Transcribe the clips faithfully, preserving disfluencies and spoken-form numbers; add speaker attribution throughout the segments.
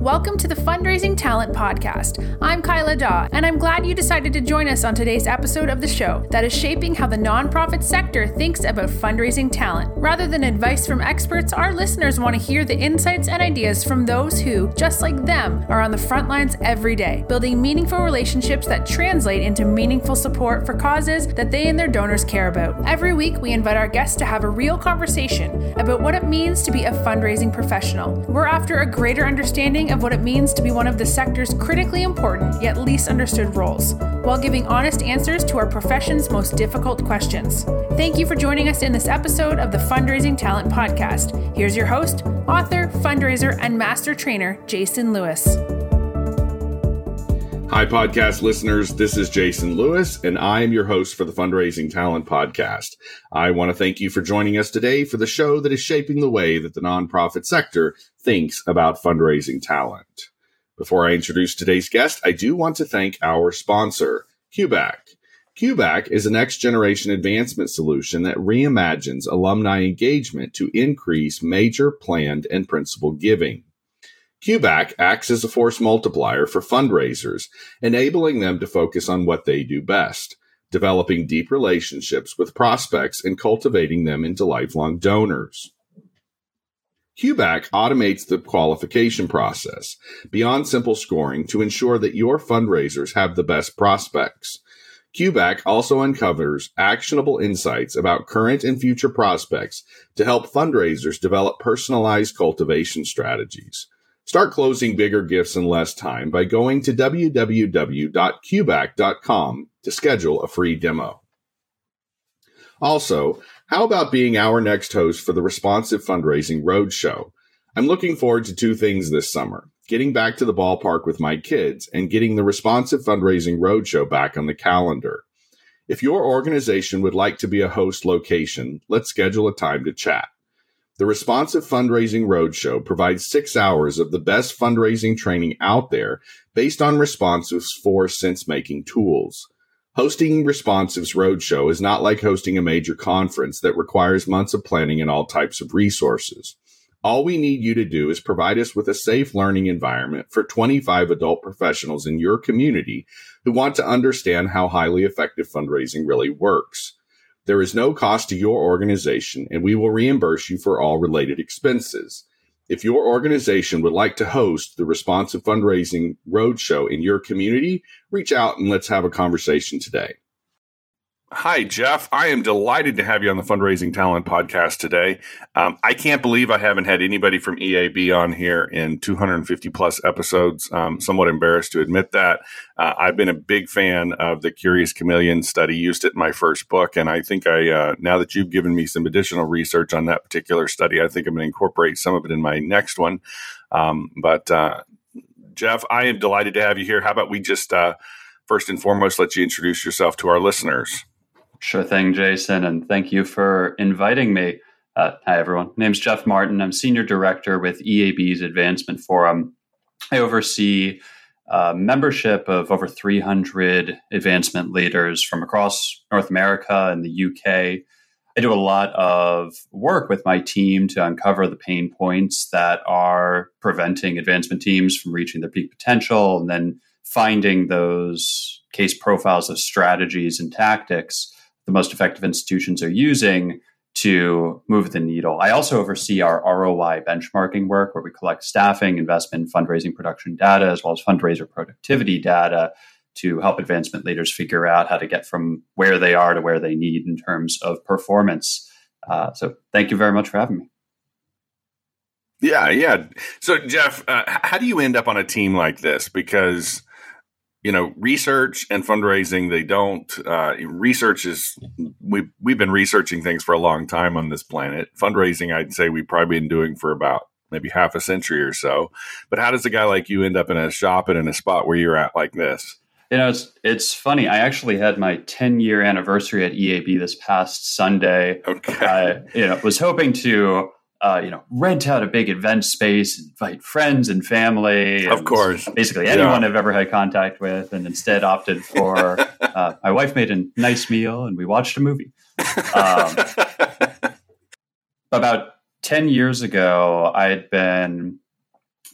Speaker 1: Welcome to the Fundraising Talent Podcast. I'm Kyla Daw, and I'm glad you decided to join us on today's episode of the show that is shaping how the nonprofit sector thinks about fundraising talent. Rather than advice from experts, our listeners want to hear the insights and ideas from those who, just like them, are on the front lines every day, building meaningful relationships that translate into meaningful support for causes that they and their donors care about. Every week, we invite our guests to have a real conversation about what it means to be a fundraising professional. We're after a greater understanding of what it means to be one of the sector's critically important yet least understood roles, while giving honest answers to our profession's most difficult questions. Thank you for joining us in this episode of the Fundraising Talent Podcast. Here's your host, author, fundraiser, and master trainer, Jason Lewis.
Speaker 2: Hi, podcast listeners. This is Jason Lewis, and I am your host for the Fundraising Talent Podcast. I want to thank you for joining us today for the show that is shaping the way that the nonprofit sector thinks about fundraising talent. Before I introduce today's guest, I do want to thank our sponsor, QBAC. QBAC is a next-generation advancement solution that reimagines alumni engagement to increase major planned and principal giving. QBAC acts as a force multiplier for fundraisers, enabling them to focus on what they do best, developing deep relationships with prospects and cultivating them into lifelong donors. QBAC automates the qualification process beyond simple scoring to ensure that your fundraisers have the best prospects. QBAC also uncovers actionable insights about current and future prospects to help fundraisers develop personalized cultivation strategies. Start closing bigger gifts in less time by going to w w w dot q bac dot com to schedule a free demo. Also, how about being our next host for the Responsive Fundraising Roadshow? I'm looking forward to two things this summer, getting back to the ballpark with my kids and getting the Responsive Fundraising Roadshow back on the calendar. If your organization would like to be a host location, let's schedule a time to chat. The Responsive Fundraising Roadshow provides six hours of the best fundraising training out there based on Responsive's four sense-making tools. Hosting Responsive's Roadshow is not like hosting a major conference that requires months of planning and all types of resources. All we need you to do is provide us with a safe learning environment for twenty-five adult professionals in your community who want to understand how highly effective fundraising really works. There is no cost to your organization, and we will reimburse you for all related expenses. If your organization would like to host the Responsive Fundraising Roadshow in your community, reach out and let's have a conversation today. Hi, Jeff. I am delighted to have you on the Fundraising Talent Podcast today. Um, I can't believe I haven't had anybody from E A B on here in two hundred fifty plus episodes. I'm somewhat embarrassed to admit that. Uh, I've been a big fan of the Curious Chameleon study, used it in my first book. And I think I, uh, now that you've given me some additional research on that particular study, I think I'm going to incorporate some of it in my next one. Um, but uh, Jeff, I am delighted to have you here. How about we just uh, first and foremost, let you introduce yourself to our listeners?
Speaker 3: Sure thing, Jason, and thank you for inviting me. Uh, hi, everyone. My name's Jeff Martin. I'm Senior Director with E A B's Advancement Forum. I oversee uh, membership of over three hundred advancement leaders from across North America and the U K. I do a lot of work with my team to uncover the pain points that are preventing advancement teams from reaching their peak potential, and then finding those case profiles of strategies and tactics the most effective institutions are using to move the needle. I also oversee our R O I benchmarking work, where we collect staffing, investment, fundraising production data, as well as fundraiser productivity data to help advancement leaders figure out how to get from where they are to where they need in terms of performance. Uh, so thank you very much for having me.
Speaker 2: Yeah, yeah. So, Jeff, uh, how do you end up on a team like this? Because You know, research and fundraising, they don't, uh, research is, we've, we've been researching things for a long time on this planet. Fundraising, I'd say we've probably been doing for about maybe half a century or so. But how does a guy like you end up in a shop and in a spot where you're at like this?
Speaker 3: You know, it's, it's funny. I actually had my ten year anniversary at E A B this past Sunday.
Speaker 2: Okay.
Speaker 3: I, you know, was hoping to, Uh, you know, rent out a big event space, invite friends and family.
Speaker 2: Of course.
Speaker 3: Basically anyone
Speaker 2: yeah.
Speaker 3: I've ever had contact with, and instead opted for, uh, my wife made a nice meal and we watched a movie. Um, about ten years ago, I had been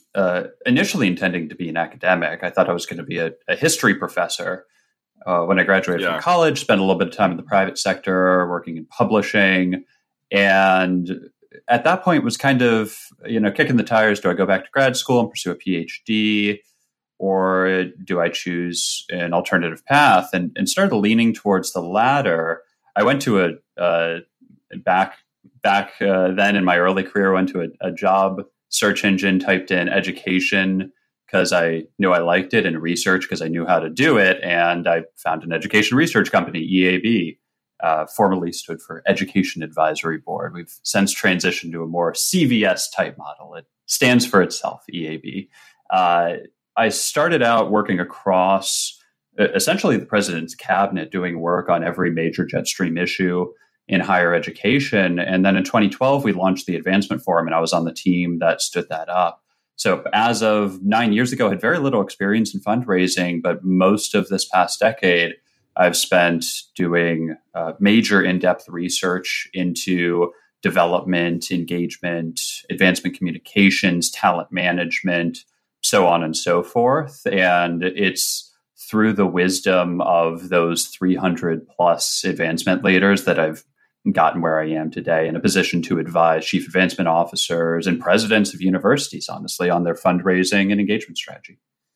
Speaker 3: uh, initially intending to be an academic. I thought I was going to be a, a history professor. Uh, when I graduated
Speaker 2: yeah.
Speaker 3: from college, spent a little bit of time in the private sector, working in publishing. And at that point was kind of, you know, kicking the tires. Do I go back to grad school and pursue a PhD? Or do I choose an alternative path? And, and started leaning towards the latter. I went to a, uh, back back uh, then in my early career, went to a, a job search engine, typed in education, because I knew I liked it, and research because I knew how to do it. And I found an education research company, E A B, uh, formerly stood for Education Advisory Board. We've since transitioned to a more C V S type model. It stands for itself, E A B. Uh, I started out working across essentially the president's cabinet, doing work on every major Jetstream issue in higher education. And then in twenty twelve, we launched the Advancement Forum, and I was on the team that stood that up. So as of nine years ago, I had very little experience in fundraising, but most of this past decade, I've spent doing uh, major in-depth research into development, engagement, advancement communications, talent management, so on and so forth. And it's through the wisdom of those three hundred plus advancement leaders that I've gotten where I am today, in a position to advise chief advancement officers and presidents of universities, honestly, on their fundraising and engagement strategy.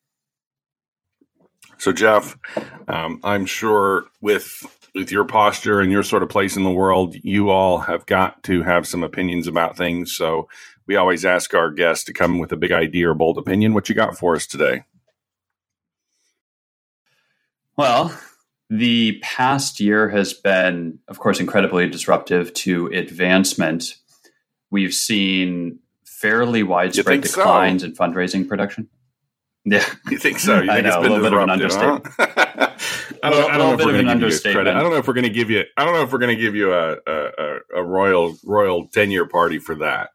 Speaker 2: So, Jeff, um, I'm sure with with your posture and your sort of place in the world, you all have got to have some opinions about things. So we always ask our guests to come with a big idea or bold opinion. What you got for us today?
Speaker 3: Well, the past year has been, of course, incredibly disruptive to advancement. We've seen fairly widespread declines so? in fundraising production. Yeah,
Speaker 2: you think so? You think
Speaker 3: I know,
Speaker 2: it's been
Speaker 3: a little bit of an
Speaker 2: understatement.
Speaker 3: Huh?
Speaker 2: I don't, I don't know if we're going to give you credit. I don't know if we're going to give you. I don't know if we're going to give you a, a, a royal royal ten year party for that.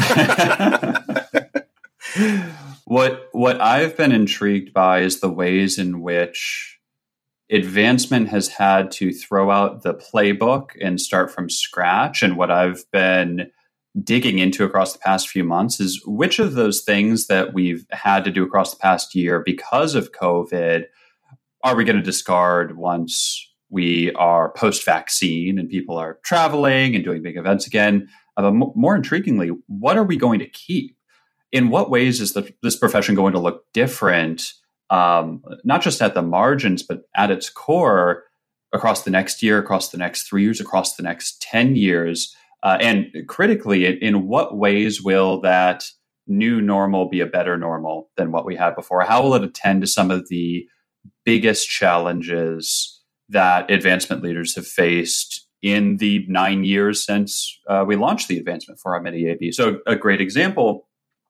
Speaker 3: what what I've been intrigued by is the ways in which advancement has had to throw out the playbook and start from scratch. And what I've been digging into across the past few months is which of those things that we've had to do across the past year because of COVID are we going to discard once we are post-vaccine and people are traveling and doing big events again? Uh, but m- more intriguingly, what are we going to keep? In what ways is the, this profession going to look different, um, not just at the margins, but at its core across the next year, across the next three years, across the next ten years? Uh, and critically, in, in what ways will that new normal be a better normal than what we had before? How will it attend to some of the biggest challenges that advancement leaders have faced in the nine years since uh, we launched the Advancement Forum at E A B? So a great example,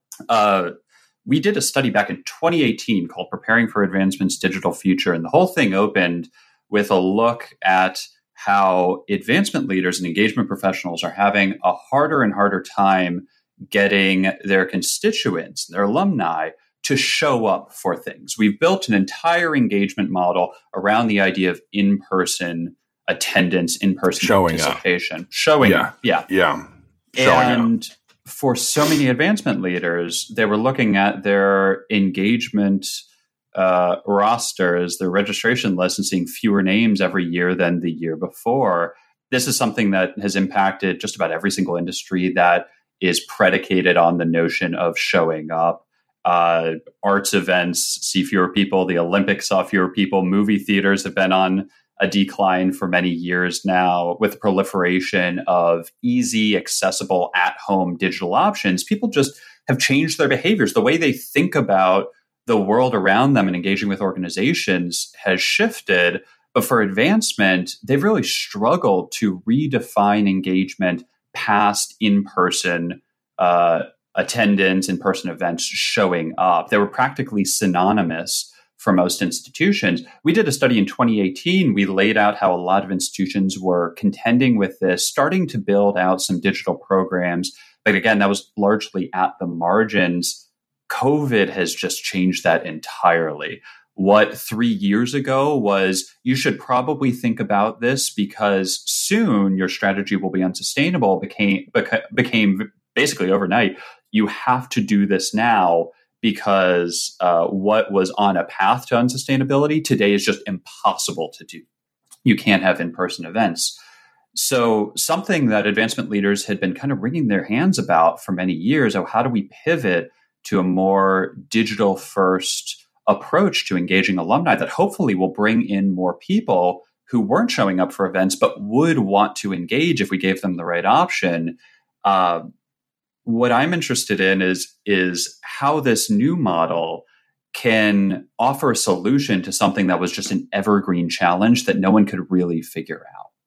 Speaker 3: uh, we did a study back in twenty eighteen called Preparing for Advancement's Digital Future. And the whole thing opened with a look at how advancement leaders and engagement professionals are having a harder and harder time getting their constituents, their alumni, to show up for things. We've built an entire engagement model around the idea of in-person attendance, in-person
Speaker 2: showing
Speaker 3: participation.
Speaker 2: Up.
Speaker 3: Showing
Speaker 2: yeah.
Speaker 3: up. Yeah.
Speaker 2: Yeah. Showing
Speaker 3: and
Speaker 2: up.
Speaker 3: For so many advancement leaders, they were looking at their engagement uh, rosters, their registration lists, and seeing fewer names every year than the year before. This is something that has impacted just about every single industry that is predicated on the notion of showing up. Uh, arts events see fewer people. The Olympics saw fewer people. Movie theaters have been on a decline for many years now. With the proliferation of easy, accessible, at-home digital options, people just have changed their behaviors. The way they think about the world around them and engaging with organizations has shifted. But for advancement, they've really struggled to redefine engagement past in-person uh, attendance, in-person events, showing up. They were practically synonymous for most institutions. We did a study in twenty eighteen. We laid out how a lot of institutions were contending with this, starting to build out some digital programs. But again, that was largely at the margins. COVID has just changed that entirely. What three years ago was, you should probably think about this because soon your strategy will be unsustainable, became, beca- became basically overnight, you have to do this now because uh, what was on a path to unsustainability today is just impossible to do. You can't have in-person events. So something that advancement leaders had been kind of wringing their hands about for many years, oh, how do we pivot to a more digital-first approach to engaging alumni that hopefully will bring in more people who weren't showing up for events but would want to engage if we gave them the right option. Uh, what I'm interested in is, is how this new model can offer a solution to something that was just an evergreen challenge that no one could really figure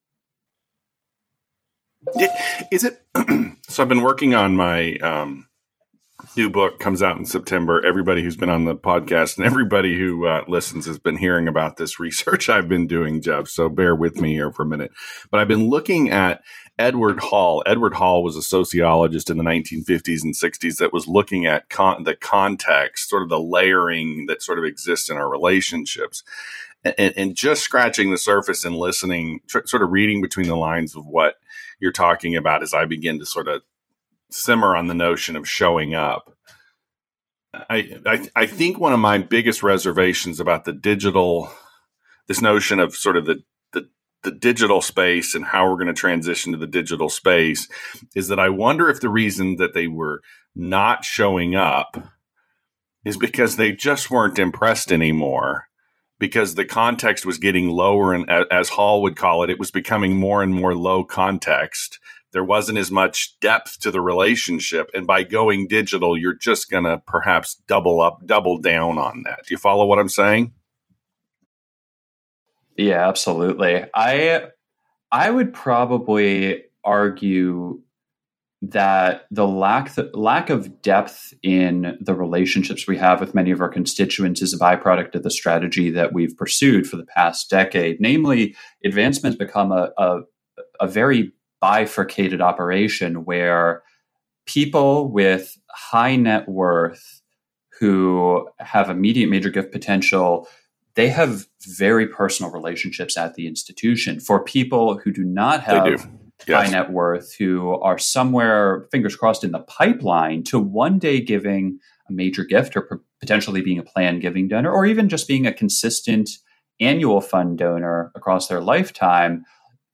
Speaker 3: out.
Speaker 2: Is it? So I've been working on my um, new book, comes out in September. Everybody who's been on the podcast and everybody who uh, listens has been hearing about this research I've been doing, Jeff. So bear with me here for a minute. But I've been looking at Edward Hall. Edward Hall was a sociologist in the nineteen fifties and sixties that was looking at con- the context, sort of the layering that sort of exists in our relationships. And, and just scratching the surface and listening, tr- sort of reading between the lines of what you're talking about as I begin to sort of simmer on the notion of showing up. I, I I think one of my biggest reservations about the digital, this notion of sort of the, the, the digital space and how we're going to transition to the digital space is that I wonder if the reason that they were not showing up is because they just weren't impressed anymore, because the context was getting lower. And as Hall would call it, it was becoming more and more low context. There wasn't as much depth to the relationship. And by going digital, you're just going to perhaps double up, double down on that. Do you follow what I'm saying?
Speaker 3: Yeah, absolutely. I I would probably argue that the lack the lack of depth in the relationships we have with many of our constituents is a byproduct of the strategy that we've pursued for the past decade. Namely, advancement has become a, a, a very bifurcated operation where people with high net worth who have immediate major gift potential, they have very personal relationships at the institution. For people who do not have do. Yes. high net worth, who are somewhere, fingers crossed, in the pipeline to one day giving a major gift or p- potentially being a planned giving donor, or even just being a consistent annual fund donor across their lifetime,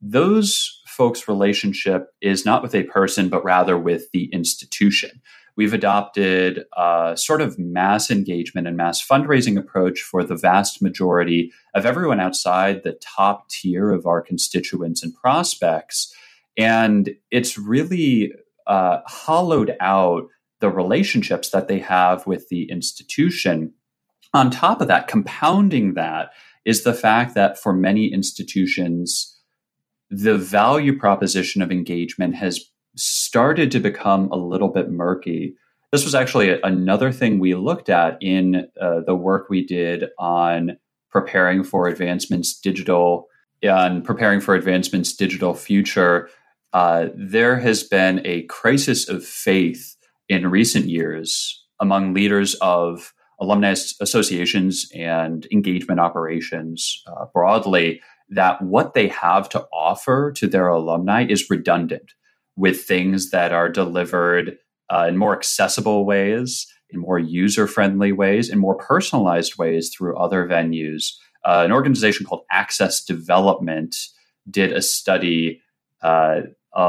Speaker 3: those folks' relationship is not with a person, but rather with the institution. We've adopted a sort of mass engagement and mass fundraising approach for the vast majority of everyone outside the top tier of our constituents and prospects. And it's really uh, hollowed out the relationships that they have with the institution. On top of that, compounding that is the fact that for many institutions, the value proposition of engagement has started to become a little bit murky. This was actually a, another thing we looked at in uh, the work we did on preparing for Advancement's digital, on preparing for Advancement's digital future. Uh, there has been a crisis of faith in recent years among leaders of alumni associations and engagement operations uh, broadly, that what they have to offer to their alumni is redundant, with things that are delivered uh, in more accessible ways, in more user-friendly ways, in more personalized ways through other venues. Uh, an organization called Access Development did a study uh,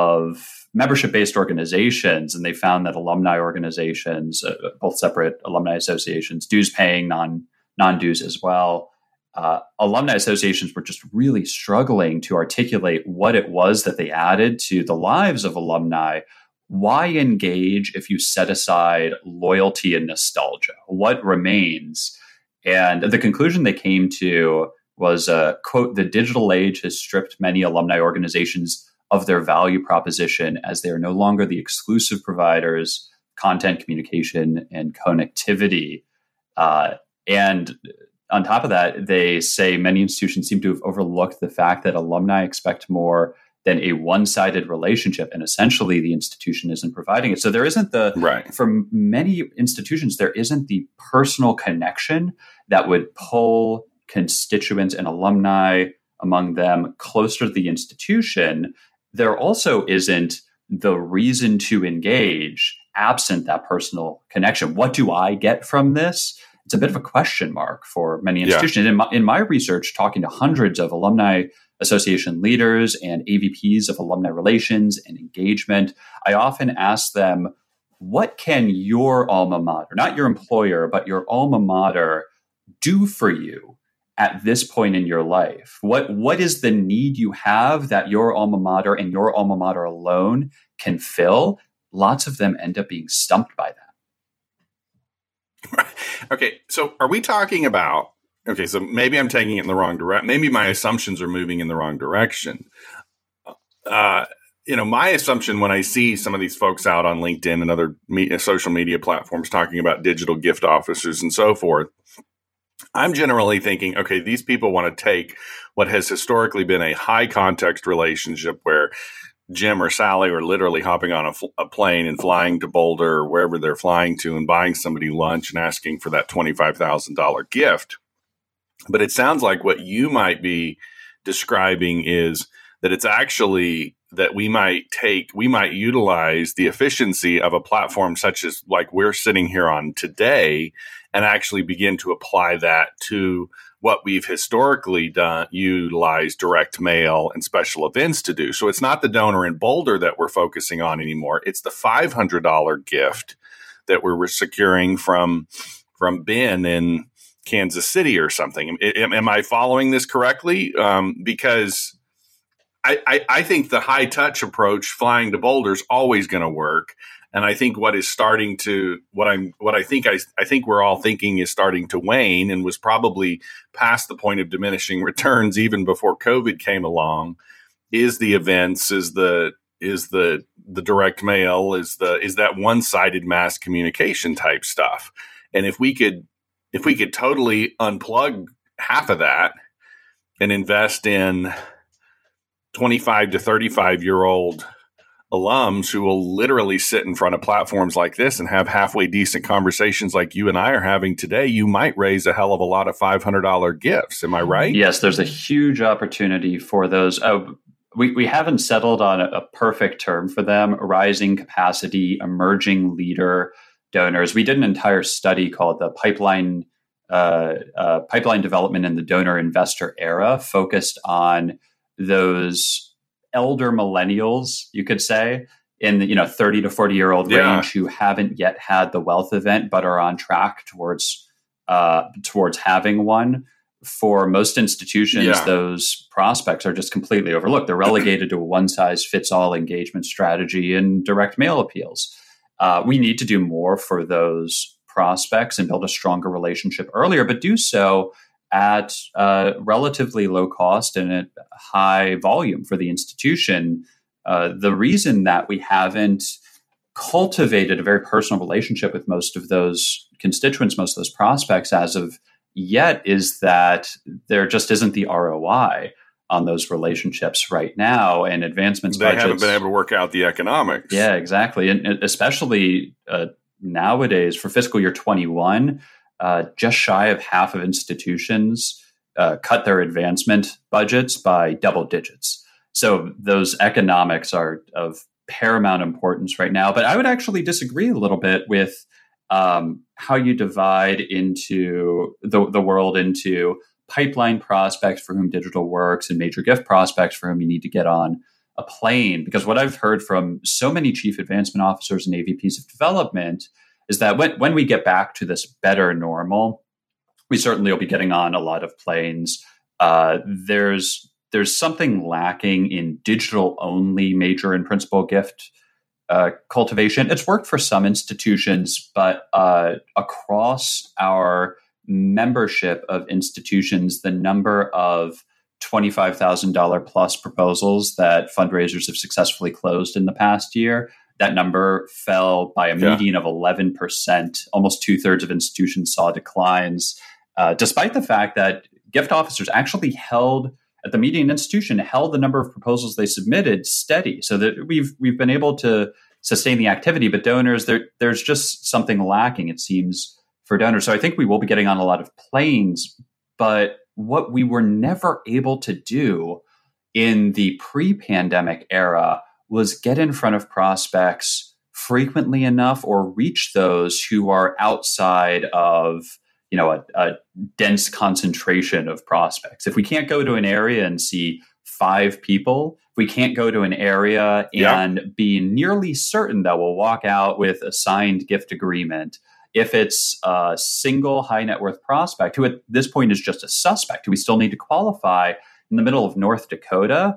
Speaker 3: of membership-based organizations, and they found that alumni organizations, uh, both separate alumni associations, dues-paying, non, non-dues as well, Uh, alumni associations were just really struggling to articulate what it was that they added to the lives of alumni. Why engage if you set aside loyalty and nostalgia? What remains? And the conclusion they came to was, uh, quote, the digital age has stripped many alumni organizations of their value proposition as they are no longer the exclusive providers, content communication, and connectivity. Uh, and On top of that, they say many institutions seem to have overlooked the fact that alumni expect more than a one-sided relationship, and essentially the institution isn't providing it. So there isn't the,
Speaker 2: right.
Speaker 3: for many institutions, there isn't the personal connection that would pull constituents and alumni among them closer to the institution. There also isn't the reason to engage absent that personal connection. What do I get from this? It's a bit of a question mark for many institutions. Yeah. In, my, in my research, talking to hundreds of alumni association leaders and A V Ps of alumni relations and engagement, I often ask them, what can your alma mater, not your employer, but your alma mater do for you at this point in your life? What, what is the need you have that your alma mater and your alma mater alone can fill? Lots of them end up being stumped by that.
Speaker 2: Okay, so are we talking about, okay, so maybe I'm taking it in the wrong direction. Maybe my assumptions are moving in the wrong direction. Uh, you know, my assumption when I see some of these folks out on LinkedIn and other media, social media platforms talking about digital gift officers and so forth, I'm generally thinking, okay, these people want to take what has historically been a high context relationship where Jim or Sally are literally hopping on a, fl- a plane and flying to Boulder or wherever they're flying to and buying somebody lunch and asking for that twenty-five thousand dollars gift. But it sounds like what you might be describing is that it's actually that we might take, we might utilize the efficiency of a platform such as like we're sitting here on today and actually begin to apply that to what we've historically done, utilize direct mail and special events to do. So it's not the donor in Boulder that we're focusing on anymore. It's the five hundred dollars gift that we're securing from, from Ben in Kansas City or something. Am, am I following this correctly? Um, because I, I, I think the high touch approach, flying to Boulder, is always going to work. And I think what is starting to, what I'm, what I think I, I think we're all thinking is starting to wane and was probably past the point of diminishing returns even before COVID came along, is the events, is the, is the, the direct mail, is the, is that one-sided mass communication type stuff. And if we could, if we could totally unplug half of that and invest in twenty-five to thirty-five year old alums who will literally sit in front of platforms like this and have halfway decent conversations like you and I are having today, you might raise a hell of a lot of five hundred dollars gifts. Am I right?
Speaker 3: Yes, there's a huge opportunity for those. Uh, we, we haven't settled on a, a perfect term for them, rising capacity, emerging leader donors. We did an entire study called the Pipeline uh, uh, Pipeline Development in the Donor Investor Era, focused on those elder millennials, you could say, in the, you know, thirty to forty year old
Speaker 2: yeah.
Speaker 3: range who haven't yet had the wealth event, but are on track towards, uh, towards having one. For most institutions, yeah. those prospects are just completely overlooked. They're relegated to a one size fits all engagement strategy and direct mail appeals. Uh, we need to do more for those prospects and build a stronger relationship earlier, but do so at uh, relatively low cost and at high volume for the institution. Uh, the reason that we haven't cultivated a very personal relationship with most of those constituents, most of those prospects as of yet, is that there just isn't the R O I on those relationships right now, and advancements
Speaker 2: they
Speaker 3: budgets,
Speaker 2: haven't been able to work out the economics.
Speaker 3: Yeah, exactly. And especially uh, nowadays for fiscal year twenty-one, Uh, just shy of half of institutions uh, cut their advancement budgets by double digits. So those economics are of paramount importance right now. But I would actually disagree a little bit with um, how you divide into the, the world into pipeline prospects for whom digital works and major gift prospects for whom you need to get on a plane. Because what I've heard from so many chief advancement officers and A V Ps of development is that when, when we get back to this better normal, we certainly will be getting on a lot of planes. Uh, there's there's something lacking in digital-only major and principal gift uh, cultivation. It's worked for some institutions, but uh, across our membership of institutions, the number of twenty-five thousand dollars plus proposals that fundraisers have successfully closed in the past year, that number fell by a
Speaker 2: yeah.
Speaker 3: median of eleven percent. Almost two thirds of institutions saw declines, uh, despite the fact that gift officers actually held, at the median institution, held the number of proposals they submitted steady. So that we've we've been able to sustain the activity, but donors, there, there's just something lacking, it seems, for donors. So I think we will be getting on a lot of planes, but what we were never able to do in the pre-pandemic era was get in front of prospects frequently enough or reach those who are outside of, you know, a, a dense concentration of prospects. If we can't go to an area and see five people, if we can't go to an area and yeah. be nearly certain that we'll walk out with a signed gift agreement, if it's a single high net worth prospect who at this point is just a suspect, who we still need to qualify in the middle of North Dakota,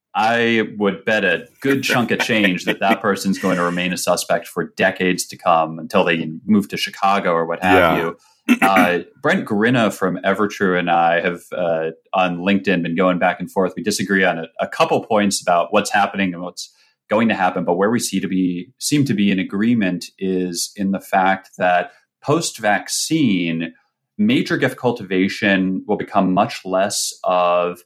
Speaker 3: I would bet a good chunk of change that that person's going to remain a suspect for decades to come until they move to Chicago or what have yeah. you. Uh, Brent Grinna from Evertrue and I have uh, on LinkedIn been going back and forth. We disagree on a, a couple points about what's happening and what's going to happen, but where we see to be seem to be in agreement is in the fact that post-vaccine, major gift cultivation will become much less of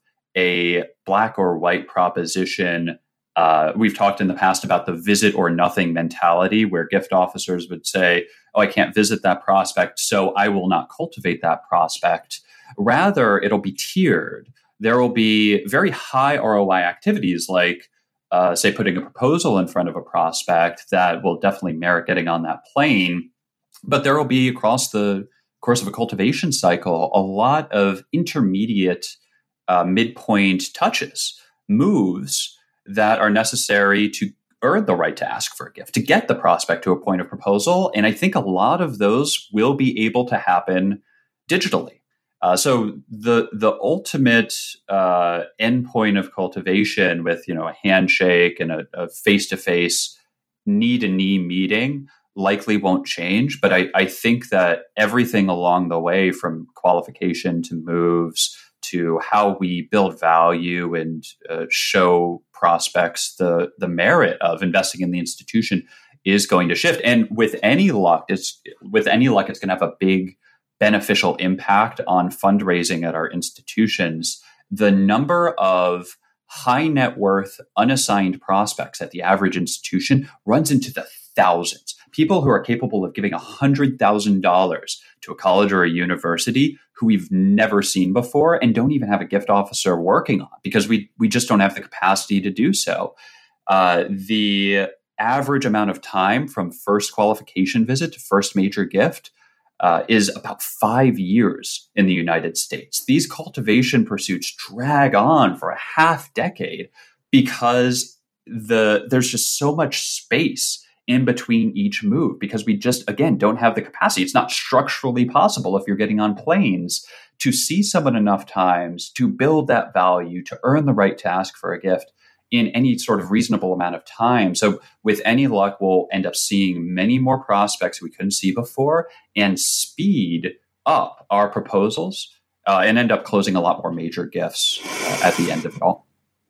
Speaker 3: a black or white proposition. Uh, we've talked in the past about the visit or nothing mentality, where gift officers would say, oh, I can't visit that prospect, so I will not cultivate that prospect. Rather, it'll be tiered. There will be very high R O I activities like, uh, say, putting a proposal in front of a prospect that will definitely merit getting on that plane. But there will be, across the course of a cultivation cycle, a lot of intermediate uh, midpoint touches, moves that are necessary to earn the right to ask for a gift, to get the prospect to a point of proposal. And I think a lot of those will be able to happen digitally. Uh, so the the ultimate uh, endpoint of cultivation with, you know, a handshake and a, a face-to-face knee-to-knee meeting likely won't change. But I, I think that everything along the way, from qualification to moves to how we build value and uh, show prospects the the merit of investing in the institution, is going to shift. And with any luck, it's with any luck, it's going to have a big beneficial impact on fundraising at our institutions. The number of high net worth unassigned prospects at the average institution runs into the thousands. People who are capable of giving one hundred thousand dollars to a college or a university who we've never seen before and don't even have a gift officer working on, because we we just don't have the capacity to do so. Uh, the average amount of time from first qualification visit to first major gift uh, is about five years in the United States. These cultivation pursuits drag on for a half decade because the there's just so much space in between each move, because we just, again, don't have the capacity. It's not structurally possible, if you're getting on planes, to see someone enough times to build that value, to earn the right to ask for a gift in any sort of reasonable amount of time. So with any luck, we'll end up seeing many more prospects we couldn't see before and speed up our proposals uh, and end up closing a lot more major gifts uh, at the end of it all.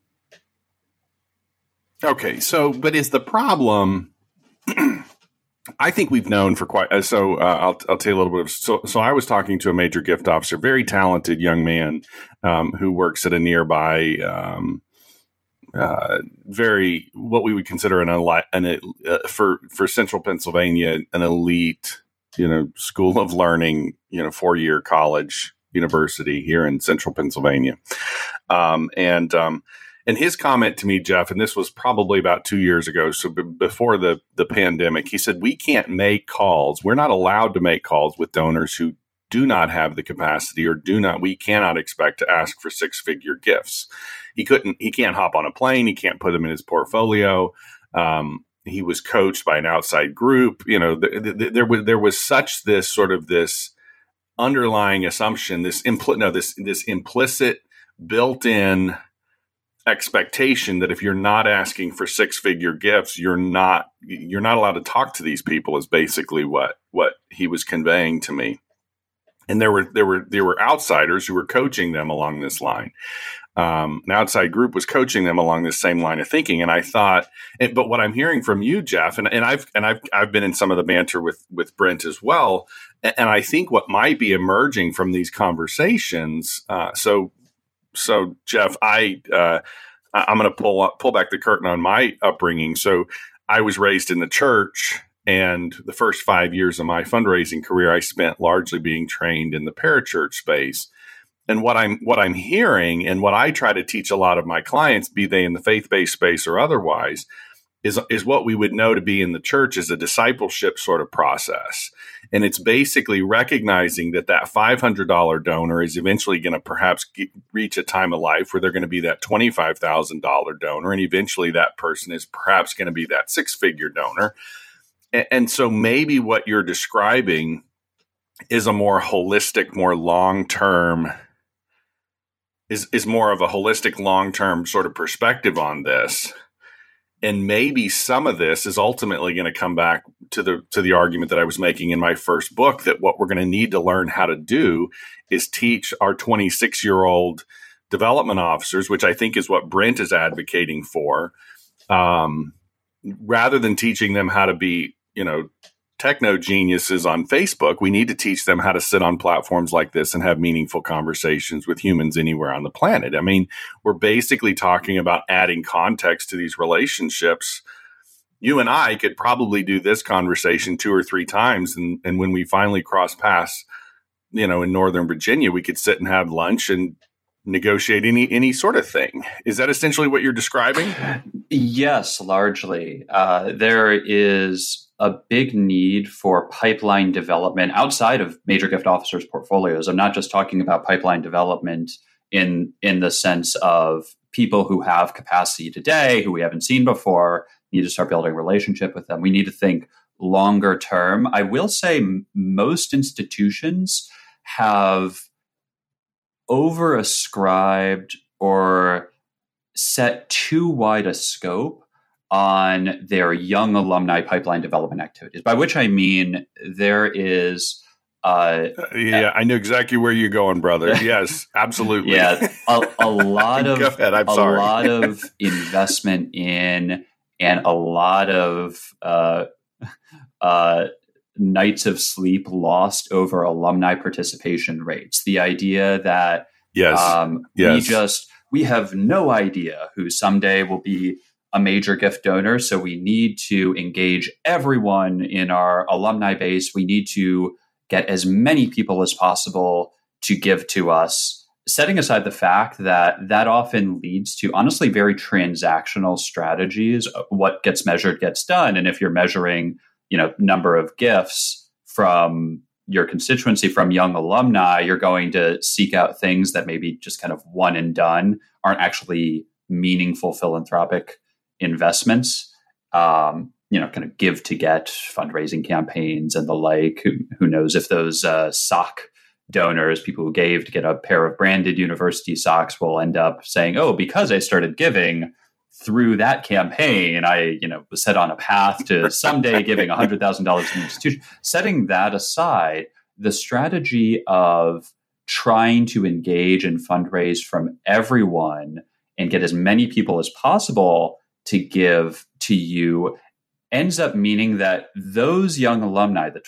Speaker 2: Okay, so, but is the problem... I think we've known for quite uh, so. Uh, I'll I'll tell you a little bit of so. So I was talking to a major gift officer, very talented young man, um, who works at a nearby, um, uh, very what we would consider an elite, an uh, for for Central Pennsylvania, an elite, you know, school of learning, you know, four year college university here in Central Pennsylvania, um, and. Um, And his comment to me, Jeff, and this was probably about two years ago, so b- before the, the pandemic, he said, we can't make calls. We're not allowed to make calls with donors who do not have the capacity or do not, we cannot expect to ask for six figure gifts. He couldn't, he can't hop on a plane. He can't put them in his portfolio. Um, he was coached by an outside group. You know, th- th- there was, there was such this sort of this underlying assumption, this impl- no, this, this implicit built-in expectation that if you're not asking for six-figure gifts, you're not you're not allowed to talk to these people, is basically what what he was conveying to me. And there were there were there were outsiders who were coaching them along this line. Um, an outside group was coaching them along this same line of thinking. And I thought, and, but what I'm hearing from you, Jeff, and, and I've and I've I've been in some of the banter with with Brent as well. And, and I think what might be emerging from these conversations. Uh, so. So, Jeff, I, uh, I'm going to pull up, pull back the curtain on my upbringing. So I was raised in the church, and the first five years of my fundraising career, I spent largely being trained in the parachurch space. And what I'm what I'm hearing, and what I try to teach a lot of my clients, be they in the faith-based space or otherwise, is is what we would know to be in the church as a discipleship sort of process. And it's basically recognizing that that five hundred dollars donor is eventually going to perhaps get, reach a time of life where they're going to be that twenty-five thousand dollars donor. And eventually that person is perhaps going to be that six-figure donor. And, and so maybe what you're describing is a more holistic, more long-term, is, is more of a holistic, long-term sort of perspective on this. And maybe some of this is ultimately going to come back to the to the argument that I was making in my first book, that what we're going to need to learn how to do is teach our twenty-six-year-old development officers, which I think is what Brent is advocating for, um, rather than teaching them how to be, you know, techno geniuses on Facebook. We need to teach them how to sit on platforms like this and have meaningful conversations with humans anywhere on the planet. I mean, we're basically talking about adding context to these relationships. You and I could probably do this conversation two or three times. And, and when we finally cross paths, you know, in Northern Virginia, we could sit and have lunch and negotiate any any sort of thing. Is that essentially what you're describing?
Speaker 3: Yes, largely. Uh, there is a big need for pipeline development outside of major gift officers' portfolios. I'm not just talking about pipeline development in in the sense of people who have capacity today, who we haven't seen before, need to start building a relationship with them. We need to think longer term. I will say m- most institutions have overascribed or set too wide a scope on their young alumni pipeline development activities, by which I mean there is... Uh,
Speaker 2: uh, yeah, I knew exactly where you're going, brother. Yes, absolutely.
Speaker 3: Yeah, a, a lot of
Speaker 2: Go ahead, I'm
Speaker 3: a
Speaker 2: sorry.
Speaker 3: lot of investment in and a lot of uh, uh, nights of sleep lost over alumni participation rates. The idea that
Speaker 2: yes,
Speaker 3: um,
Speaker 2: yes.
Speaker 3: we just we have no idea who someday will be a major gift donor, so we need to engage everyone in our alumni base. We need to get as many people as possible to give to us, setting aside the fact that that often leads to, honestly, very transactional strategies. What gets measured gets done. And if you're measuring, you know, number of gifts from your constituency, from young alumni, you're going to seek out things that maybe just kind of one and done, aren't actually meaningful philanthropic investments. Um, you know, kind of give to get fundraising campaigns and the like. Who, who knows if those uh, sock donors, people who gave to get a pair of branded university socks, will end up saying, oh, because I started giving through that campaign, I, you know, was set on a path to someday giving one hundred thousand dollars to an institution. Setting that aside, the strategy of trying to engage and fundraise from everyone and get as many people as possible to give to you ends up meaning that those young alumni, the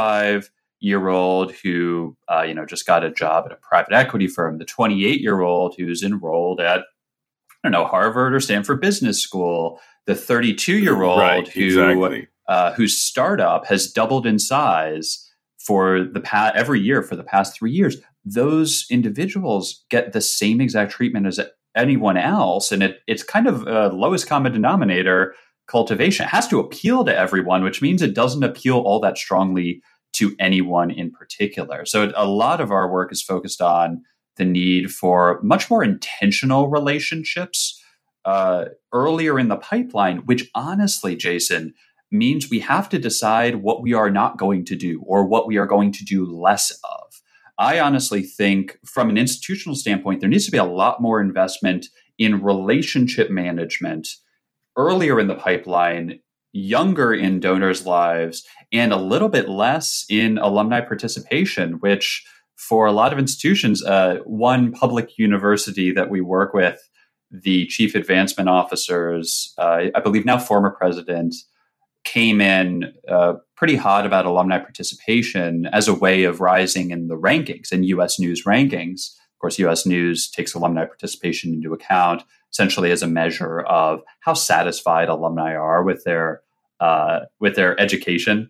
Speaker 3: twenty-five-year-old who uh, you know just got a job at a private equity firm, the twenty-eight-year-old who's enrolled at, I don't know, Harvard or Stanford Business School, the thirty-two-year-old
Speaker 2: right,
Speaker 3: who
Speaker 2: exactly.
Speaker 3: uh, whose startup has doubled in size for the past every year for the past three years. Those individuals get the same exact treatment as anyone else, and it, it's kind of a lowest common denominator cultivation. It has to appeal to everyone, which means it doesn't appeal all that strongly to anyone in particular. So a lot of our work is focused on the need for much more intentional relationships uh, earlier in the pipeline, which honestly, Jason, means we have to decide what we are not going to do or what we are going to do less of. I honestly think from an institutional standpoint, there needs to be a lot more investment in relationship management earlier in the pipeline, younger in donors' lives, and a little bit less in alumni participation, which for a lot of institutions, uh, one public university that we work with, the chief advancement officers, uh, I believe now former president, came in uh, pretty hot about alumni participation as a way of rising in the rankings, in U S News rankings. Of course, U S News takes alumni participation into account essentially as a measure of how satisfied alumni are with their uh, with their education.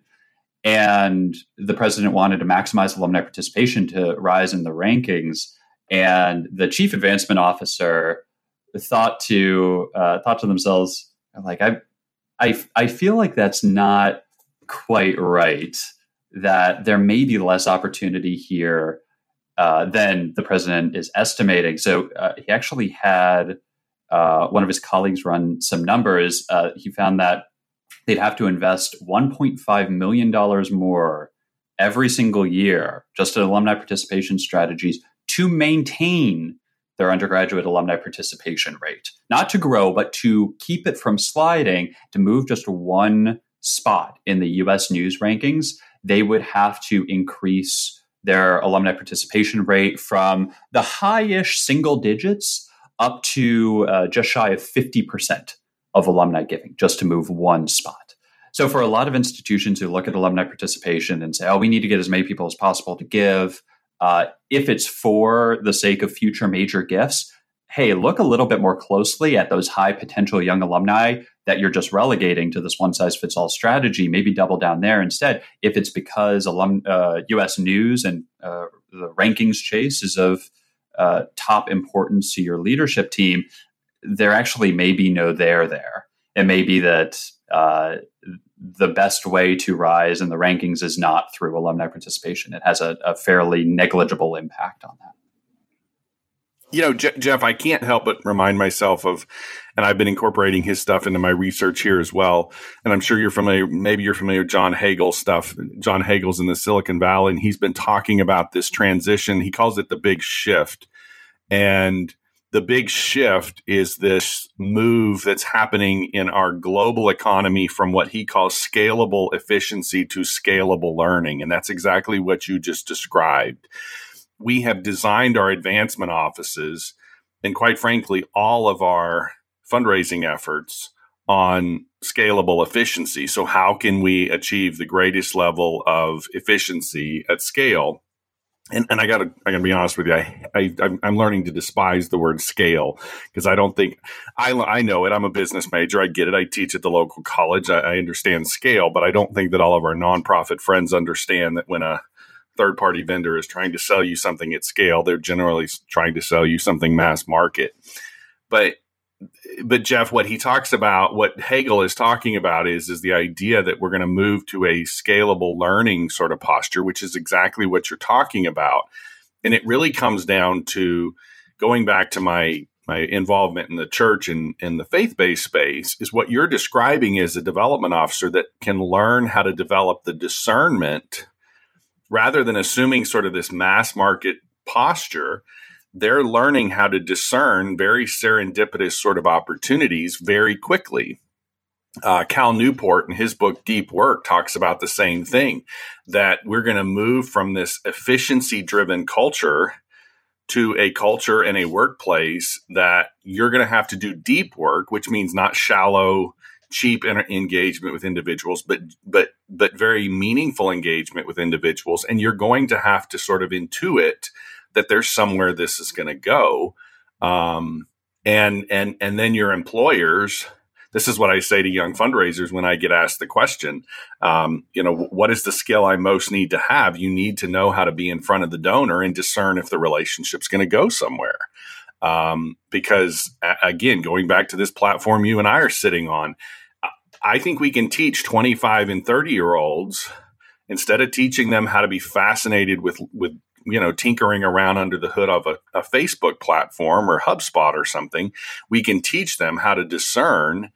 Speaker 3: And the president wanted to maximize alumni participation to rise in the rankings. And the chief advancement officer thought to uh, thought to themselves, like, I I, I feel like that's not quite right, that there may be less opportunity here uh, than the president is estimating. So uh, he actually had uh, one of his colleagues run some numbers. Uh, he found that they'd have to invest one point five million dollars more every single year just in alumni participation strategies to maintain their undergraduate alumni participation rate. Not to grow, but to keep it from sliding, to move just one spot in the U S News rankings. They would have to increase their alumni participation rate from the high-ish single digits up to uh, just shy of fifty percent of alumni giving, just to move one spot. So for a lot of institutions who look at alumni participation and say, oh, we need to get as many people as possible to give, uh, if it's for the sake of future major gifts, hey, look a little bit more closely at those high potential young alumni that you're just relegating to this one-size-fits-all strategy. Maybe double down there instead. If it's because alum, uh, U S News and uh, the rankings chase is of uh, top importance to your leadership team, there actually may be no there there. It may be that uh, the best way to rise in the rankings is not through alumni participation. It has a, a fairly negligible impact on that.
Speaker 2: You know, Je- Jeff, I can't help but remind myself of, and I've been incorporating his stuff into my research here as well. And I'm sure you're familiar, maybe you're familiar with John Hagel's stuff. John Hagel's in the Silicon Valley, and he's been talking about this transition. He calls it the big shift. And the big shift is this move that's happening in our global economy from what he calls scalable efficiency to scalable learning. And that's exactly what you just described. We have designed our advancement offices and, quite frankly, all of our fundraising efforts on scalable efficiency. So how can we achieve the greatest level of efficiency at scale? And, and I got to I got to be honest with you. I, I I'm learning to despise the word scale, because I don't think I I know it. I'm a business major. I get it. I teach at the local college. I, I understand scale, but I don't think that all of our nonprofit friends understand that when a third party vendor is trying to sell you something at scale, they're generally trying to sell you something mass market. But But Jeff, what he talks about, what Hagel is talking about is, is the idea that we're going to move to a scalable learning sort of posture, which is exactly what you're talking about. And it really comes down to going back to my, my involvement in the church and in the faith-based space, is what you're describing is a development officer that can learn how to develop the discernment rather than assuming sort of this mass market posture. They're learning how to discern very serendipitous sort of opportunities very quickly. Uh, Cal Newport in his book, Deep Work, talks about the same thing, that we're going to move from this efficiency-driven culture to a culture and a workplace that you're going to have to do deep work, which means not shallow, cheap engagement with individuals, but but but very meaningful engagement with individuals. And you're going to have to sort of intuit that there's somewhere this is going to go. Um, and, and, and then your employers, this is what I say to young fundraisers when I get asked the question, um, you know, what is the skill I most need to have? You need to know how to be in front of the donor and discern if the relationship's going to go somewhere. Um, because again, going back to this platform you and I are sitting on, I think we can teach twenty-five and thirty year olds, instead of teaching them how to be fascinated with, with, you know, tinkering around under the hood of a, a Facebook platform or HubSpot or something, we can teach them how to discern,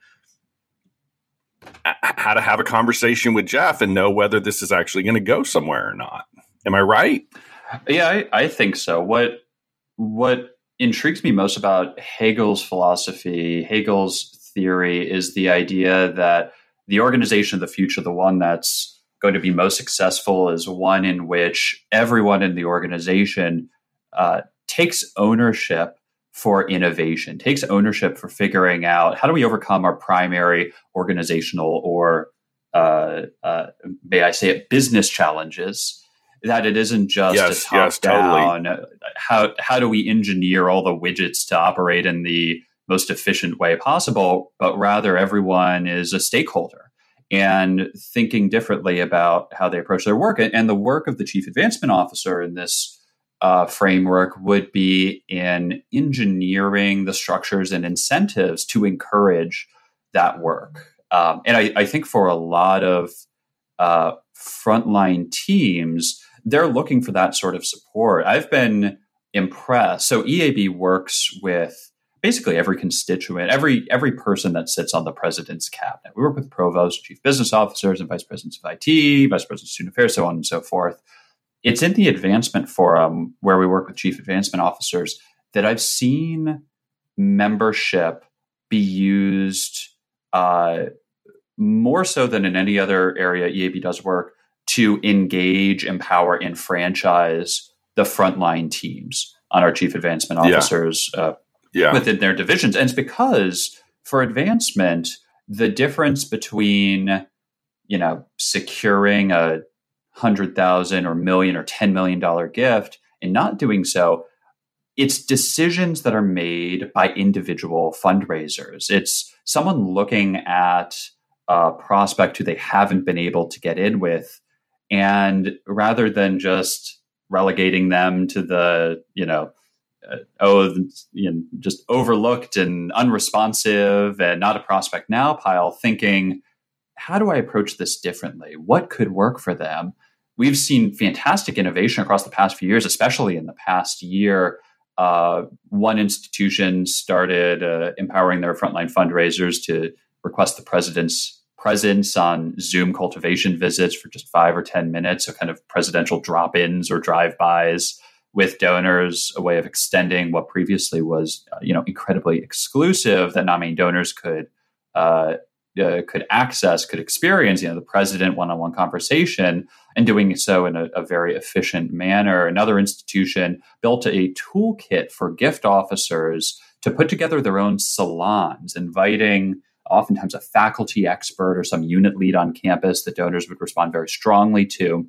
Speaker 2: how to have a conversation with Jeff and know whether this is actually going to go somewhere or not. Am I right?
Speaker 3: Yeah, I, I think so. What, what intrigues me most about Hegel's philosophy, Hegel's theory, is the idea that the organization of the future, the one that's going to be most successful, is one in which everyone in the organization uh, takes ownership for innovation, takes ownership for figuring out how do we overcome our primary organizational or, uh, uh, may I say it, business challenges, that it isn't just
Speaker 2: yes,
Speaker 3: a top
Speaker 2: yes,
Speaker 3: down,
Speaker 2: totally.
Speaker 3: how, how do we engineer all the widgets to operate in the most efficient way possible, but rather everyone is a stakeholder and thinking differently about how they approach their work. And the work of the chief advancement officer in this uh, framework would be in engineering the structures and incentives to encourage that work. Um, and I, I think for a lot of uh, frontline teams, they're looking for that sort of support. I've been impressed. So E A B works with basically every constituent, every every person that sits on the president's cabinet. We work with provosts, chief business officers, and vice presidents of I T, vice presidents of student affairs, so on and so forth. It's in the advancement forum where we work with chief advancement officers that I've seen membership be used uh, more so than in any other area E A B does work to engage, empower, and franchise the frontline teams on our chief advancement officers yeah. Uh, yeah. within their divisions. And it's because for advancement, the difference between, you know, securing a hundred thousand or million or ten million dollar gift and not doing so, it's decisions that are made by individual fundraisers. It's someone looking at a prospect who they haven't been able to get in with, and rather than just relegating them to the, you know, uh, oh, you know, just overlooked and unresponsive and not a prospect now pile, thinking, how do I approach this differently? What could work for them? We've seen fantastic innovation across the past few years, especially in the past year. Uh, one institution started uh, empowering their frontline fundraisers to request the president's presence on Zoom cultivation visits for just five or ten minutes, so kind of presidential drop-ins or drive-bys with donors, a way of extending what previously was, uh, you know, incredibly exclusive that non-main donors could uh, uh, could access, could experience, you know, the president one-on-one conversation, and doing so in a, a very efficient manner. Another institution built a toolkit for gift officers to put together their own salons, inviting oftentimes a faculty expert or some unit lead on campus that donors would respond very strongly to.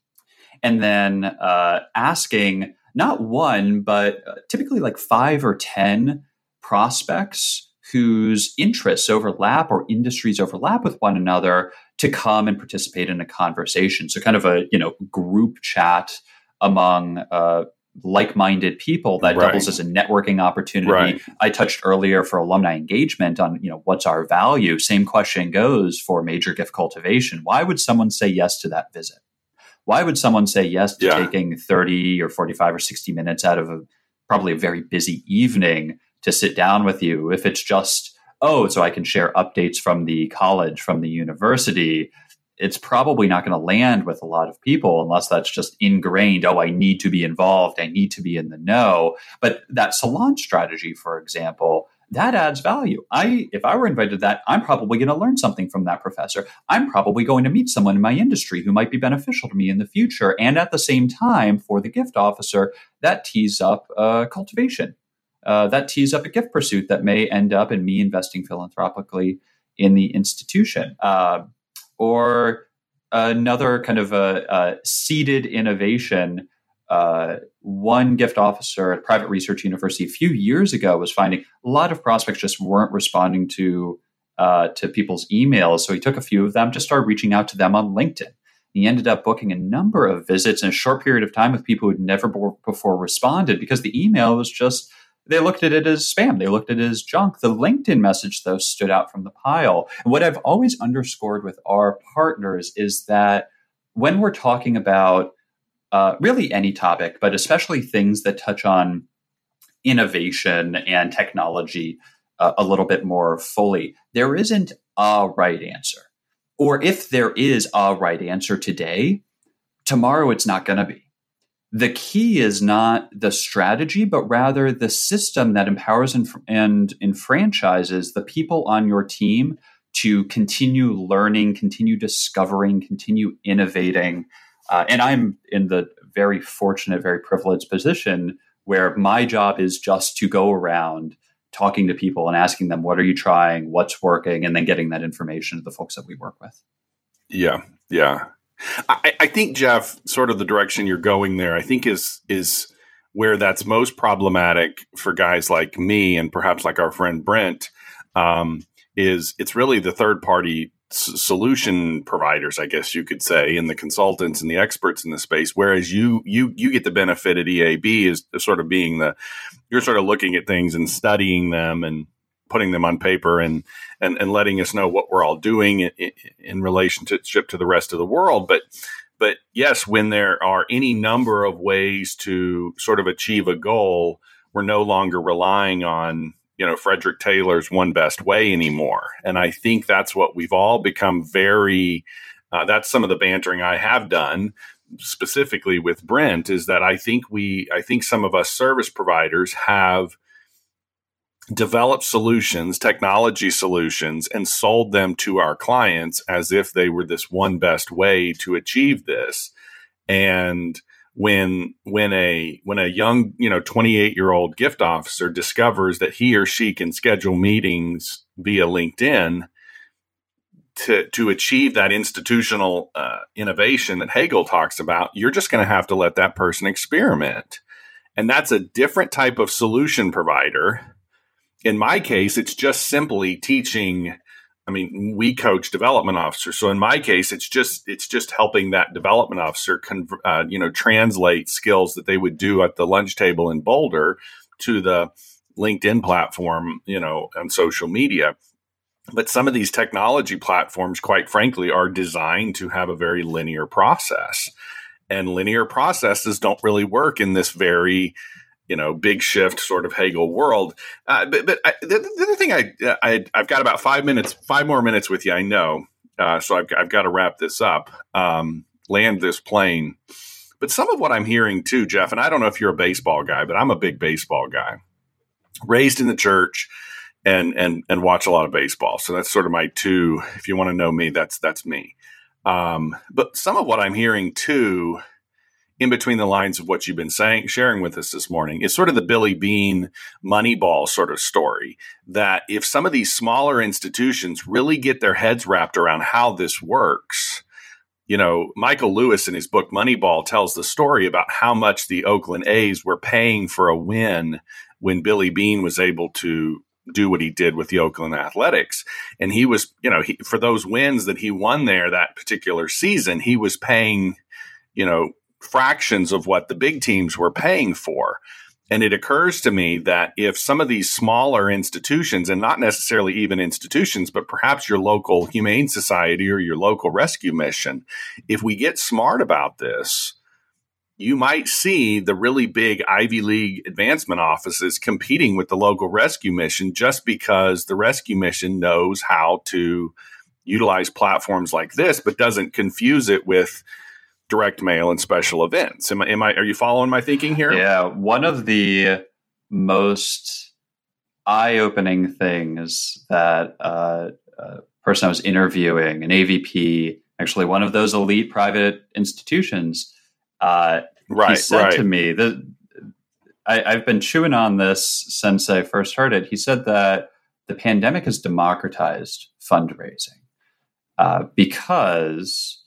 Speaker 3: And then uh, asking not one, but typically like five or ten prospects whose interests overlap or industries overlap with one another to come and participate in a conversation. So kind of a, you know, group chat among uh, like-minded people that right. doubles as a networking opportunity. Right. I touched earlier for alumni engagement on, you know, what's our value? Same question goes for major gift cultivation. Why would someone say yes to that visit? Why would someone say yes to yeah. taking thirty or forty-five or sixty minutes out of a probably a very busy evening to sit down with you if it's just, oh, so I can share updates from the college, from the university? It's probably not going to land with a lot of people unless that's just ingrained. Oh, I need to be involved. I need to be in the know. But that salon strategy, for example, that adds value. I, if I were invited to that, I'm probably going to learn something from that professor. I'm probably going to meet someone in my industry who might be beneficial to me in the future. And at the same time, for the gift officer, that tees up uh, cultivation. Uh, that tees up a gift pursuit that may end up in me investing philanthropically in the institution. Uh, or another kind of a, a seeded innovation. Uh, one gift officer at a private research university a few years ago was finding a lot of prospects just weren't responding to uh, to people's emails. So he took a few of them, just started reaching out to them on LinkedIn. He ended up booking a number of visits in a short period of time with people who'd never before responded because the email was just, they looked at it as spam. They looked at it as junk. The LinkedIn message, though, stood out from the pile. And what I've always underscored with our partners is that when we're talking about uh, really any topic, but especially things that touch on innovation and technology uh, a little bit more fully, there isn't a right answer. Or if there is a right answer today, tomorrow it's not going to be. The key is not the strategy, but rather the system that empowers and, and enfranchises the people on your team to continue learning, continue discovering, continue innovating. Uh, and I'm in the very fortunate, very privileged position where my job is just to go around talking to people and asking them, what are you trying? What's working? And then getting that information to the folks that we work with.
Speaker 2: Yeah. Yeah. I, I think, Jeff, sort of the direction you're going there, I think is is where that's most problematic for guys like me and perhaps like our friend Brent, um, is it's really the third party s- solution providers, I guess you could say, and the consultants and the experts in the space. Whereas you you you get the benefit at E A B is sort of being the, you're sort of looking at things and studying them and putting them on paper and, and, and letting us know what we're all doing in, in, in relationship to the rest of the world. But, but yes, when there are any number of ways to sort of achieve a goal, we're no longer relying on, you know, Frederick Taylor's one best way anymore. And I think that's what we've all become very, uh, that's some of the bantering I have done specifically with Brent, is that I think we, I think some of us service providers have developed solutions, technology solutions, and sold them to our clients as if they were this one best way to achieve this. And when, when a, when a young, you know, twenty-eight year old gift officer discovers that he or she can schedule meetings via LinkedIn to, to achieve that institutional uh, innovation that Hagel talks about, you're just going to have to let that person experiment. And that's a different type of solution provider. In my case, it's just simply teaching. I mean, we coach development officers. So in my case, it's just, it's just helping that development officer, con- uh, you know, translate skills that they would do at the lunch table in Boulder to the LinkedIn platform, you know, on social media. But some of these technology platforms, quite frankly, are designed to have a very linear process. And linear processes don't really work in this very, you know, big shift sort of Hegel world. Uh, but but I, the, the other thing, I, I, I've got about five minutes, five more minutes with you, I know. Uh, so I've, I've got to wrap this up, um, land this plane. But some of what I'm hearing too, Jeff, and I don't know if you're a baseball guy, but I'm a big baseball guy. Raised in the church. And, and, and watch a lot of baseball. So that's sort of my two, if you want to know me, that's, that's me. Um, but some of what I'm hearing too, in between the lines of what you've been saying, sharing with us this morning, is sort of the Billy Beane Moneyball sort of story, that if some of these smaller institutions really get their heads wrapped around how this works, you know, Michael Lewis in his book Moneyball tells the story about how much the Oakland A's were paying for a win when Billy Beane was able to do what he did with the Oakland Athletics. And he was, you know, he, for those wins that he won there that particular season, he was paying, you know, fractions of what the big teams were paying for. And it occurs to me that if some of these smaller institutions, and not necessarily even institutions, but perhaps your local humane society or your local rescue mission, if we get smart about this, you might see the really big Ivy League advancement offices competing with the local rescue mission, just because the rescue mission knows how to utilize platforms like this, but doesn't confuse it with direct mail and special events. Am I, am I, are you following my thinking here?
Speaker 3: Yeah. One of the most eye-opening things that uh, a person I was interviewing, an A V P, actually one of those elite private institutions, Uh, right, he said right. to me that I, I've been chewing on this since I first heard it. He said that the pandemic has democratized fundraising uh, because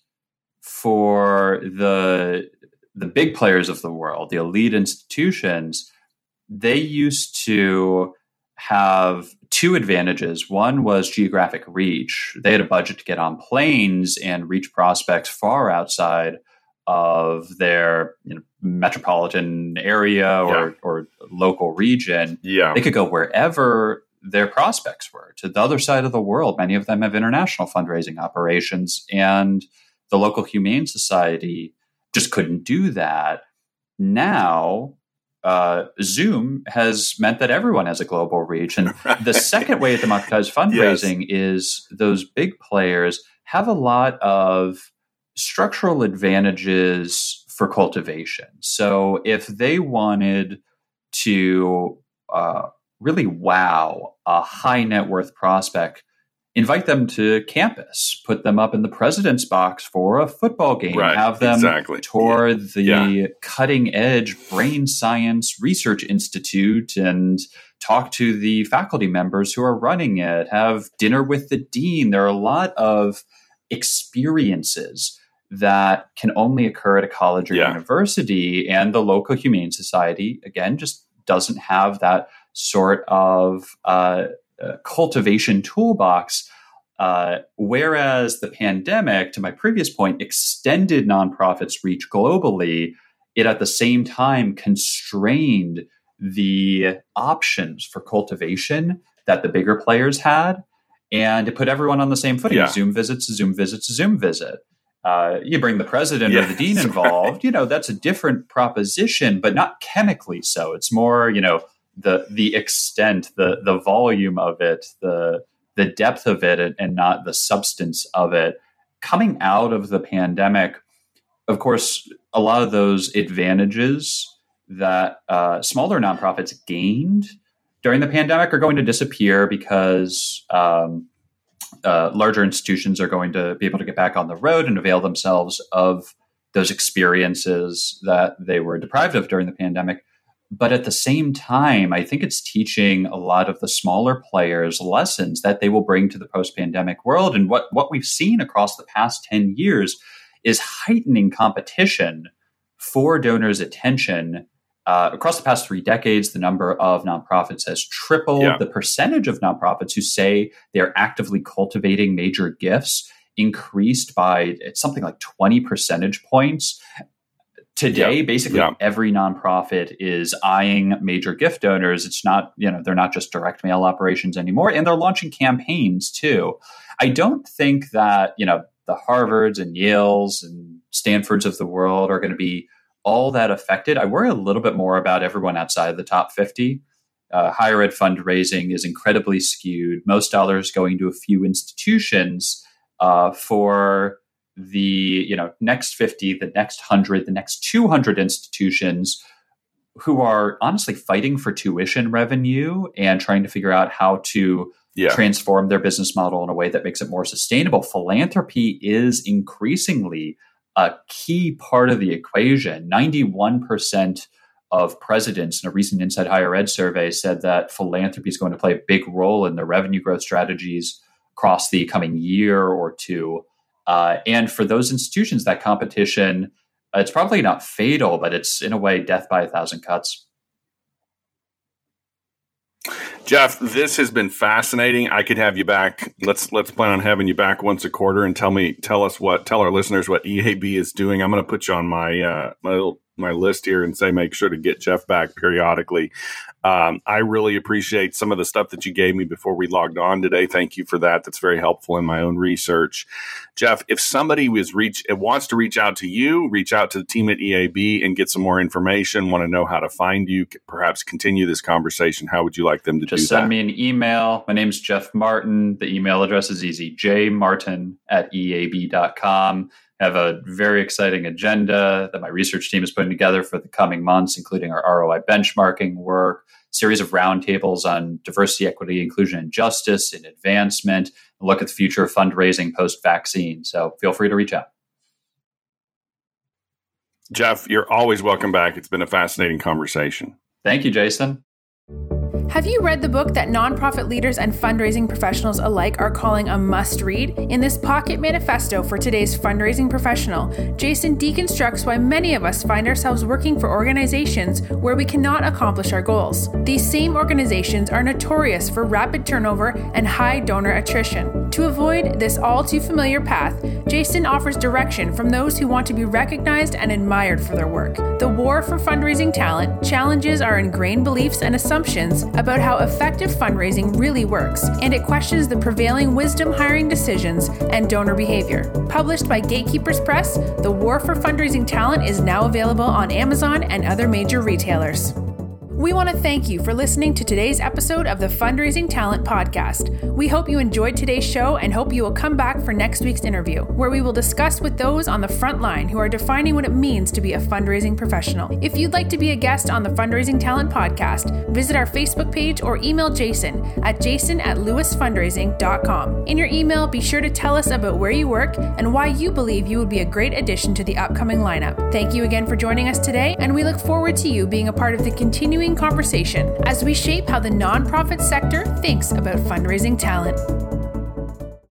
Speaker 3: for the the big players of the world, the elite institutions, they used to have two advantages. One was geographic reach. They had a budget to get on planes and reach prospects far outside of their you know, metropolitan area or, yeah. or local region.
Speaker 2: Yeah.
Speaker 3: They could go wherever their prospects were, to the other side of the world. Many of them have international fundraising operations, and the local humane society just couldn't do that. Now, uh, Zoom has meant that everyone has a global reach. And right. the second way to democratize fundraising yes. is those big players have a lot of structural advantages for cultivation. So if they wanted to uh, really wow a high net worth prospect, invite them to campus, put them up in the president's box for a football game, right, have them
Speaker 2: exactly.
Speaker 3: tour
Speaker 2: yeah.
Speaker 3: the
Speaker 2: yeah.
Speaker 3: cutting edge brain science research institute and talk to the faculty members who are running it, have dinner with the dean. There are a lot of experiences that can only occur at a college or yeah. university, and the local humane society, again, just doesn't have that sort of uh, uh, cultivation toolbox. Uh, whereas the pandemic, to my previous point, extended nonprofits' reach globally, it at the same time constrained the options for cultivation that the bigger players had. And it put everyone on the same footing.
Speaker 2: Yeah.
Speaker 3: Zoom visits, Zoom visits, Zoom visit. Uh, you bring the president
Speaker 2: yes.
Speaker 3: or the dean involved, you know, that's a different proposition, but not chemically so. It's more, you know, the the extent, the the volume of it, the the depth of it, and, and not the substance of it. Coming out of the pandemic, of course, a lot of those advantages that uh, smaller nonprofits gained during the pandemic are going to disappear because um, uh, larger institutions are going to be able to get back on the road and avail themselves of those experiences that they were deprived of during the pandemic. But at the same time, I think it's teaching a lot of the smaller players lessons that they will bring to the post-pandemic world. And what, what we've seen across the past ten years is heightening competition for donors' attention. Uh, across the past three decades, the number of nonprofits has tripled.
Speaker 2: Yeah.
Speaker 3: The percentage of nonprofits who say they're actively cultivating major gifts increased by it's something like twenty percentage points. Today, yeah. basically yeah. every nonprofit is eyeing major gift donors. It's not, you know, they're not just direct mail operations anymore, and they're launching campaigns too. I don't think that, you know, the Harvards and Yales and Stanfords of the world are going to be all that affected. I worry a little bit more about everyone outside of the top fifty. Uh, higher ed fundraising is incredibly skewed. Most dollars going to a few institutions. Uh, for the you know next fifty, the next one hundred, the next two hundred institutions who are honestly fighting for tuition revenue and trying to figure out how to yeah. transform their business model in a way that makes it more sustainable. Philanthropy is increasingly a key part of the equation. ninety-one percent of presidents in a recent Inside Higher Ed survey said that philanthropy is going to play a big role in their revenue growth strategies across the coming year or two. Uh, and for those institutions, that competition, uh, it's probably not fatal, but it's in a way death by a thousand cuts.
Speaker 2: Jeff, this has been fascinating. I could have you back. Let's let's plan on having you back once a quarter and tell me, tell us what, tell our listeners what E A B is doing. I'm going to put you on my uh, my little, my list here and say make sure to get Jeff back periodically. Um, I really appreciate some of the stuff that you gave me before we logged on today. Thank you for that. That's very helpful in my own research. Jeff, if somebody was reach wants to reach out to you, reach out to the team at E A B and get some more information, want to know how to find you, perhaps continue this conversation, how would you like them to
Speaker 3: Just
Speaker 2: do that?
Speaker 3: Send me an email. My name's Jeff Martin. The email address is easy, jmartin at E A B dot com. I have a very exciting agenda that my research team is putting together for the coming months, including our R O I benchmarking work, series of roundtables on diversity, equity, inclusion, and justice and advancement, and look at the future of fundraising post-vaccine. So feel free to reach out.
Speaker 2: Jeff, you're always welcome back. It's been a fascinating conversation.
Speaker 3: Thank you, Jason.
Speaker 1: Have you read the book that nonprofit leaders and fundraising professionals alike are calling a must-read? In this pocket manifesto for today's fundraising professional, Jason deconstructs why many of us find ourselves working for organizations where we cannot accomplish our goals. These same organizations are notorious for rapid turnover and high donor attrition. To avoid this all-too-familiar path, Jason offers direction from those who want to be recognized and admired for their work. The war for fundraising talent challenges our ingrained beliefs and assumptions about how effective fundraising really works, and it questions the prevailing wisdom hiring decisions and donor behavior. Published by Gatekeepers Press, The War for Fundraising Talent is now available on Amazon and other major retailers. We want to thank you for listening to today's episode of the Fundraising Talent Podcast. We hope you enjoyed today's show and hope you will come back for next week's interview, where we will discuss with those on the front line who are defining what it means to be a fundraising professional. If you'd like to be a guest on the Fundraising Talent Podcast, visit our Facebook page or email Jason at jason at lewis fundraising dot com. In your email, be sure to tell us about where you work and why you believe you would be a great addition to the upcoming lineup. Thank you again for joining us today, and we look forward to you being a part of the continuing conversation as we shape how the nonprofit sector thinks about fundraising talent.